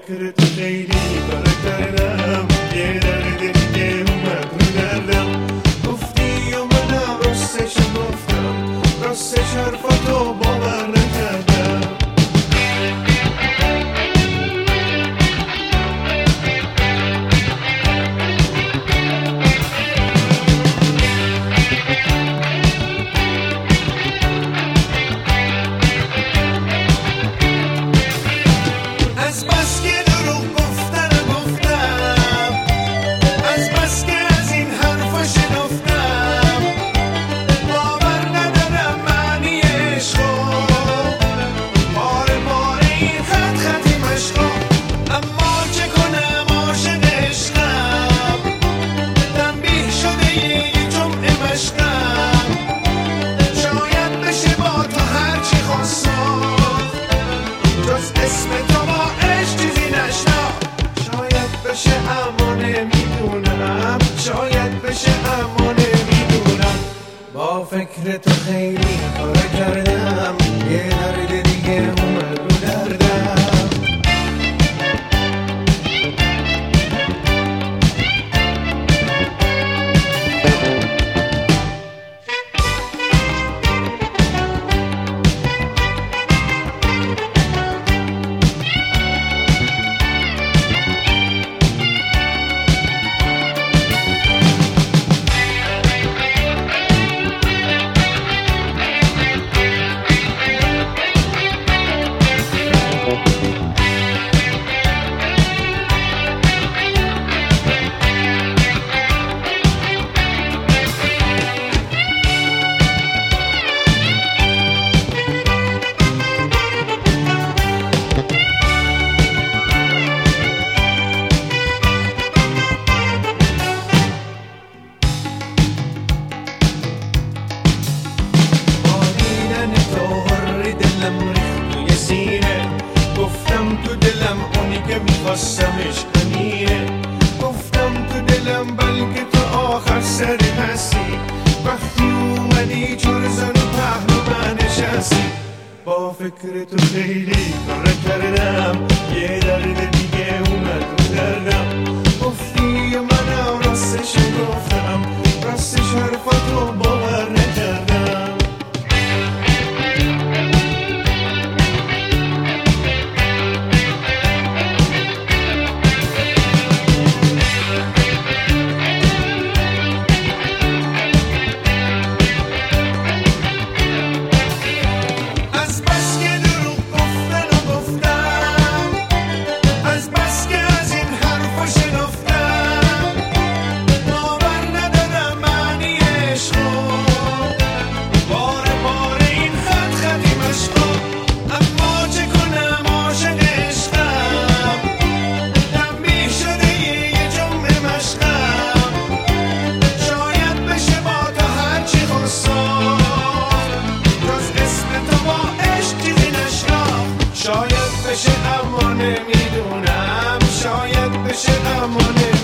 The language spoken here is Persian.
فکر تو خیلی کار کردم، یه درد دیگه اومد رو دردم. گفتی و منم راستش گفتم، راستش حرفاتو باور نکردم. اسم تو با عشق چیزی نشنا، شاید بشه اما نمیدونم، شاید بشه اما نمیدونم. با فکر تو خیلی کار کردم، یه درد دیگه اومد رو دردم. گفتم تو دلم اونی که میخواستمش همینه، گفتم تو دلم بلکه تو آخر سر هستی. وقتی اومدی چور زن و پهلو من نشستی. با فکر تو خیلی کار کردم، یه درد دیگه اومد رو دردم. گفتی و منم راستش گفتم، راستش حرفاتو باور نکردم. شاید بشه اما نمیدونم، شاید بشه اما نمیدونم.